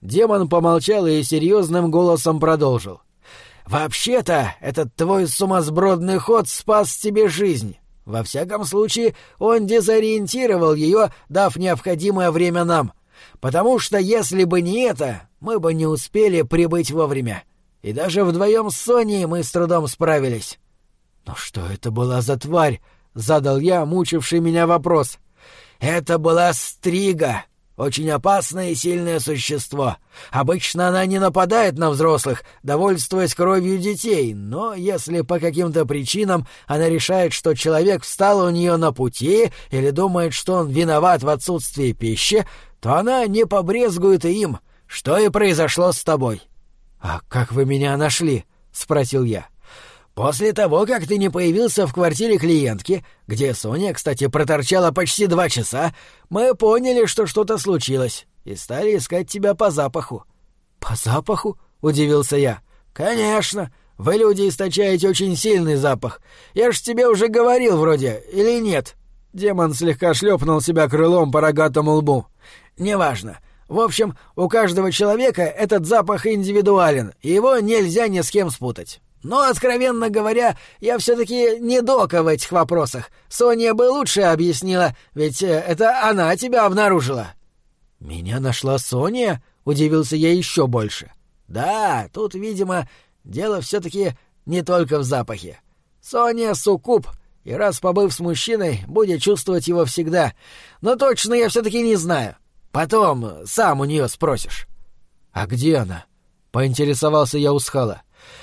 Демон помолчал и серьезным голосом продолжил. «Вообще-то, этот твой сумасбродный ход спас тебе жизнь. Во всяком случае, он дезориентировал ее, дав необходимое время нам. Потому что, если бы не это, мы бы не успели прибыть вовремя. И даже вдвоем с Соней мы с трудом справились». «Но что это была за тварь?» — задал я мучивший меня вопрос. «Это была стрига. Очень опасное и сильное существо. Обычно она не нападает на взрослых, довольствуясь кровью детей, но если по каким-то причинам она решает, что человек встал у нее на пути или думает, что он виноват в отсутствии пищи, то она не побрезгует и им, что и произошло с тобой». «А как вы меня нашли?» — спросил я. «После того, как ты не появился в квартире клиентки, где Соня, кстати, проторчала почти 2 часа, мы поняли, что что-то случилось, и стали искать тебя по запаху». «По запаху?» — удивился я. «Конечно. Вы, люди, источаете очень сильный запах. Я ж тебе уже говорил вроде, или нет?» Демон слегка шлепнул себя крылом по рогатому лбу. «Неважно. В общем, у каждого человека этот запах индивидуален, и его нельзя ни с кем спутать. Но, откровенно говоря, я все-таки не дока в этих вопросах. Соня бы лучше объяснила, ведь это она тебя обнаружила». «Меня нашла Соня?» — удивился я еще больше. «Да, тут, видимо, дело все-таки не только в запахе. Соня — суккуб, и раз побыв с мужчиной, будет чувствовать его всегда. Но точно я все-таки не знаю. Потом сам у нее спросишь». «А где она?» — поинтересовался я у Схала.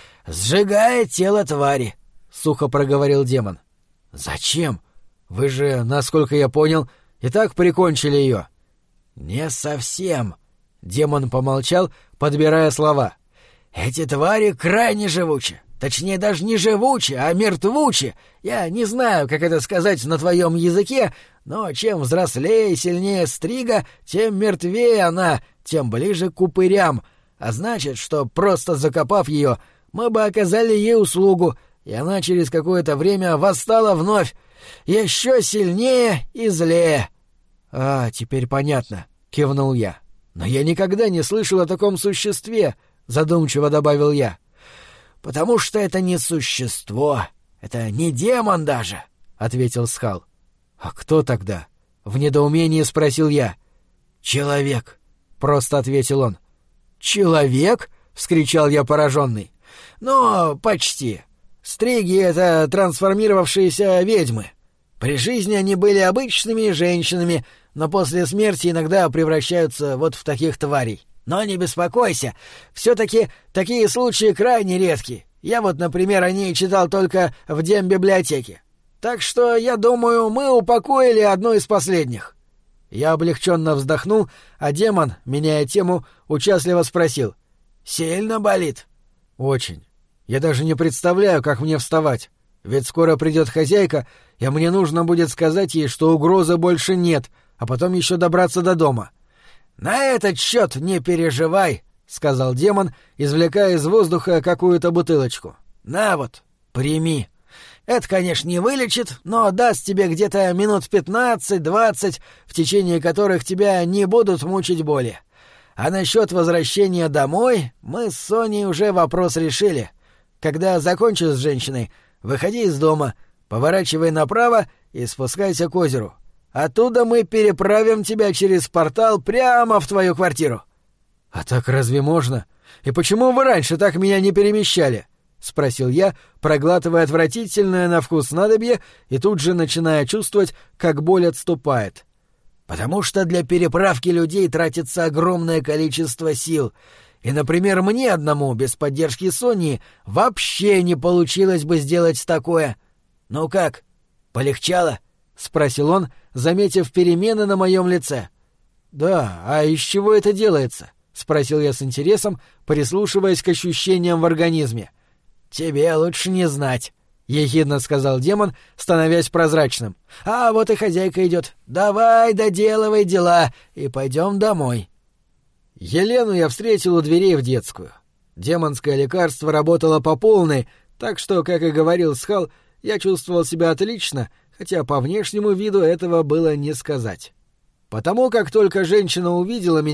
«Сжигает тело твари», — сухо проговорил демон. «Зачем? Вы же, насколько я понял, и так прикончили ее». «Не совсем», — демон помолчал, подбирая слова. «Эти твари крайне живучи. Точнее, даже не живучи, а мертвучи. Я не знаю, как это сказать на твоем языке, но чем взрослее и сильнее стрига, тем мертвее она, тем ближе к упырям. А значит, что просто закопав ее, мы бы оказали ей услугу, и она через какое-то время восстала вновь, еще сильнее и злее». «А, теперь понятно», — кивнул я. «Но я никогда не слышал о таком существе», — задумчиво добавил я. «Потому что это не существо, это не демон даже», — ответил Схал. «А кто тогда?» — в недоумении спросил я. «Человек», — просто ответил он. «Человек?» — вскричал я пораженный. «Ну, почти. Стриги — это трансформировавшиеся ведьмы. При жизни они были обычными женщинами, но после смерти иногда превращаются вот в таких тварей. Но не беспокойся, все-таки такие случаи крайне редки. Я вот, например, о ней читал только в дембиблиотеке. Так что, я думаю, мы упокоили одну из последних». Я облегченно вздохнул, а демон, меняя тему, участливо спросил. «Сильно болит?» «Очень. Я даже не представляю, как мне вставать. Ведь скоро придет хозяйка, и мне нужно будет сказать ей, что угрозы больше нет, а потом еще добраться до дома». «На этот счет не переживай», — сказал демон, извлекая из воздуха какую-то бутылочку. «На вот, прими. Это, конечно, не вылечит, но даст тебе где-то минут 15-20, в течение которых тебя не будут мучить боли. А насчет возвращения домой мы с Соней уже вопрос решили. Когда закончишь с женщиной, выходи из дома, поворачивай направо и спускайся к озеру. Оттуда мы переправим тебя через портал прямо в твою квартиру». «А так разве можно? И почему вы раньше так меня не перемещали?» — спросил я, проглатывая отвратительное на вкус снадобье и тут же начиная чувствовать, как боль отступает. «Потому что для переправки людей тратится огромное количество сил. И, например, мне одному, без поддержки Сони, вообще не получилось бы сделать такое. Ну как, полегчало?» — спросил он, заметив перемены на моем лице. «Да, а из чего это делается?» — спросил я с интересом, прислушиваясь к ощущениям в организме. «Тебе лучше не знать», — ехидно сказал демон, становясь прозрачным. «А вот и хозяйка идет. Давай доделывай дела и пойдем домой». Елену я встретил у дверей в детскую. Демонское лекарство работало по полной, так что, как и говорил Схал, я чувствовал себя отлично, хотя по внешнему виду этого было не сказать. Потому как только женщина увидела меня,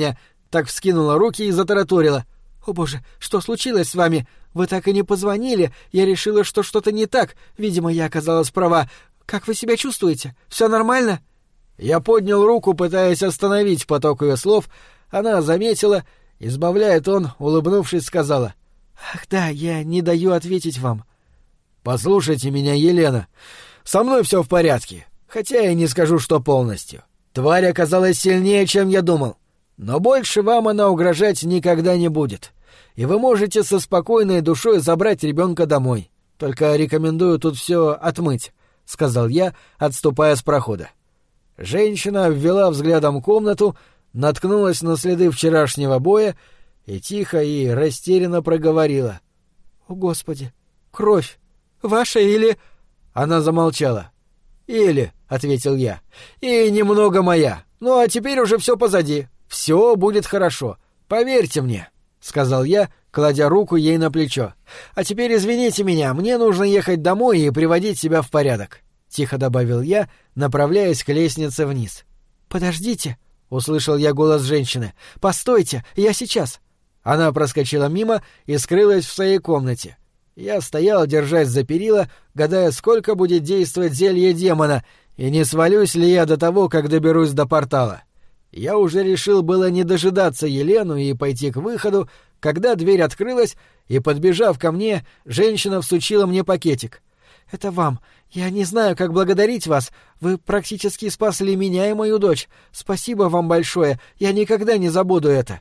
так вскинула руки и затараторила. «О боже, что случилось с вами? Вы так и не позвонили. Я решила, что что-то не так. Видимо, я оказалась права. Как вы себя чувствуете? Все нормально?» Я поднял руку, пытаясь остановить поток ее слов. Она заметила, избавляя тон, улыбнувшись, сказала. «Ах да, я не даю ответить вам». «Послушайте меня, Елена. Со мной все в порядке, хотя я не скажу, что полностью. Тварь оказалась сильнее, чем я думал. Но больше вам она угрожать никогда не будет. И вы можете со спокойной душой забрать ребенка домой. Только рекомендую тут все отмыть», — сказал я, отступая с прохода. Женщина обвела взглядом комнату, наткнулась на следы вчерашнего боя и тихо и растерянно проговорила. «О, Господи! Кровь! Ваша или...» Она замолчала. «Или», — ответил я, — «и немного моя. Ну, а теперь уже все позади. Все будет хорошо. Поверьте мне», — сказал я, кладя руку ей на плечо. «А теперь извините меня, мне нужно ехать домой и приводить себя в порядок», — тихо добавил я, направляясь к лестнице вниз. «Подождите», — услышал я голос женщины. «Постойте, я сейчас». Она проскочила мимо и скрылась в своей комнате. Я стоял, держась за перила, гадая, сколько будет действовать зелье демона, и не свалюсь ли я до того, как доберусь до портала. Я уже решил было не дожидаться Елену и пойти к выходу, когда дверь открылась, и, подбежав ко мне, женщина всучила мне пакетик. «Это вам. Я не знаю, как благодарить вас. Вы практически спасли меня и мою дочь. Спасибо вам большое. Я никогда не забуду это».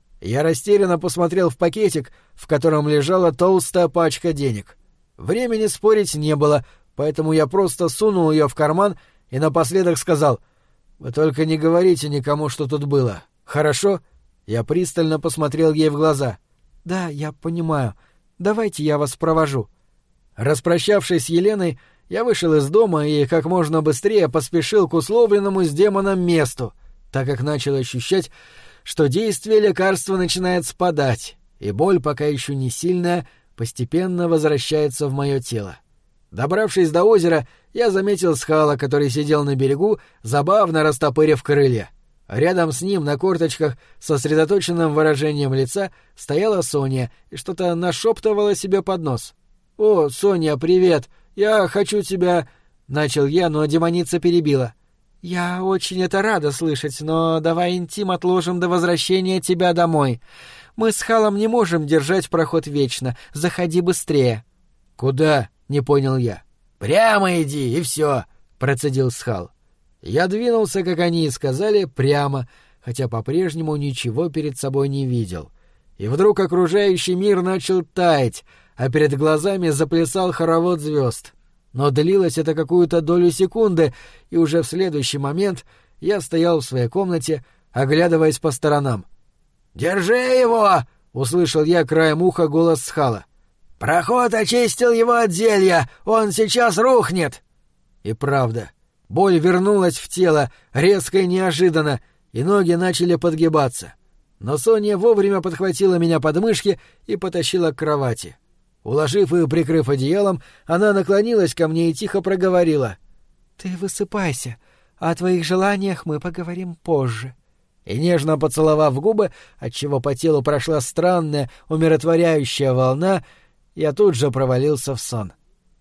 Я растерянно посмотрел в пакетик, в котором лежала толстая пачка денег. Времени спорить не было, поэтому я просто сунул ее в карман и напоследок сказал: «Вы только не говорите никому, что тут было. Хорошо?» Я пристально посмотрел ей в глаза. «Да, я понимаю. Давайте я вас провожу». Распрощавшись с Еленой, я вышел из дома и как можно быстрее поспешил к условленному с демоном месту, так как начал ощущать, что действие лекарства начинает спадать, и боль, пока еще не сильная, постепенно возвращается в мое тело. Добравшись до озера, я заметил Схала, который сидел на берегу, забавно растопырив крылья. Рядом с ним на корточках с сосредоточенным выражением лица стояла Соня и что-то нашептывала себе под нос. «О, Соня, привет! Я хочу тебя...» — начал я, но демоница перебила. «Я очень это рада слышать, но давай интим отложим до возвращения тебя домой. Мы с Халом не можем держать проход вечно. Заходи быстрее». «Куда?» — не понял я. «Прямо иди, и все», — процедил Схал. Я двинулся, как они и сказали, прямо, хотя по-прежнему ничего перед собой не видел. И вдруг окружающий мир начал таять, а перед глазами заплясал хоровод звезд. Но длилось это какую-то долю секунды, и уже в следующий момент я стоял в своей комнате, оглядываясь по сторонам. «Держи его!» — услышал я краем уха голос Схала. «Проход очистил его от зелья! Он сейчас рухнет!» И правда, боль вернулась в тело, резко и неожиданно, и ноги начали подгибаться. Но Соня вовремя подхватила меня под мышки и потащила к кровати. Уложив и прикрыв одеялом, она наклонилась ко мне и тихо проговорила: «Ты высыпайся, а о твоих желаниях мы поговорим позже». И нежно поцеловав губы, отчего по телу прошла странная, умиротворяющая волна, я тут же провалился в сон.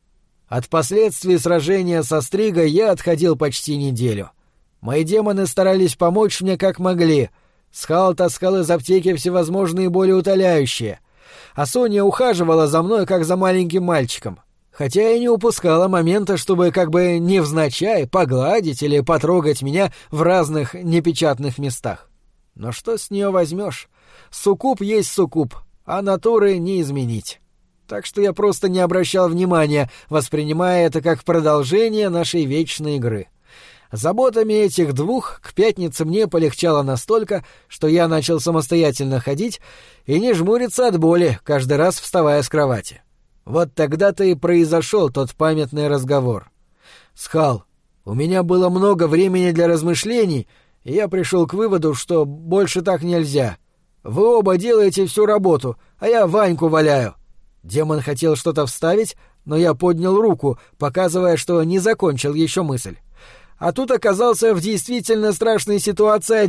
От последствий сражения со Стригой я отходил почти неделю. Мои демоны старались помочь мне как могли. Схал таскал из аптеки всевозможные болеутоляющие, а Соня ухаживала за мной, как за маленьким мальчиком, хотя и не упускала момента, чтобы как бы невзначай погладить или потрогать меня в разных непечатных местах. Но что с нее возьмешь? Суккуб есть суккуб, а натуры не изменить. Так что я просто не обращал внимания, воспринимая это как продолжение нашей вечной игры. Заботами этих двух к пятнице мне полегчало настолько, что я начал самостоятельно ходить и не жмуриться от боли, каждый раз вставая с кровати. Вот тогда-то и произошел тот памятный разговор. «Схал, у меня было много времени для размышлений, и я пришел к выводу, что больше так нельзя. Вы оба делаете всю работу, а я Ваньку валяю». Демон хотел что-то вставить, но я поднял руку, показывая, что не закончил еще мысль. А тут оказался в действительно страшной ситуации один,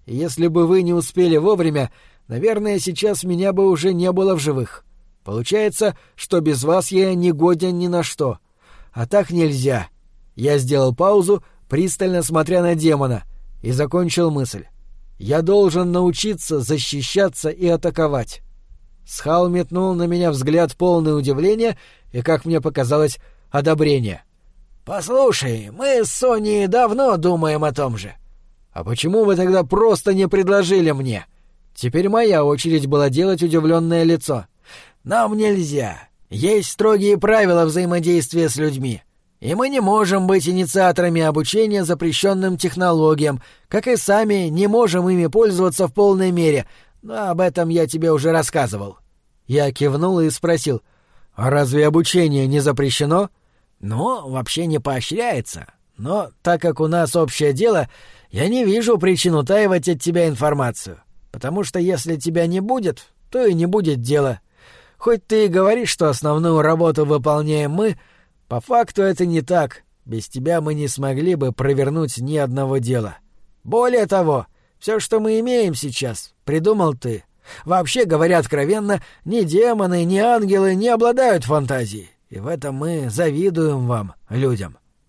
И если бы вы не успели вовремя, наверное, сейчас меня бы уже не было в живых. Получается, что без вас я не годен ни на что. А так нельзя». Я сделал паузу, пристально смотря на демона, и закончил мысль. «Я должен научиться защищаться и атаковать». Схал метнул на меня взгляд полный удивления и, как мне показалось, одобрения. «Послушай, мы с Соней давно думаем о том же». «А почему вы тогда просто не предложили мне?» Теперь моя очередь была делать удивленное лицо. «Нам нельзя. Есть строгие правила взаимодействия с людьми. И мы не можем быть инициаторами обучения запрещенным технологиям, как и сами не можем ими пользоваться в полной мере, но об этом я тебе уже рассказывал». Я кивнул и спросил: «А разве обучение не запрещено?» «Ну, вообще не поощряется. Но так как у нас общее дело, я не вижу причин утаивать от тебя информацию. Потому что если тебя не будет, то и не будет дела. Хоть ты и говоришь, что основную работу выполняем мы, по факту это не так. Без тебя мы не смогли бы провернуть ни одного дела. Более того, все, что мы имеем сейчас, придумал ты. Вообще, говоря откровенно, ни демоны, ни ангелы не обладают фантазией. И в этом мы завидуем вам, людям».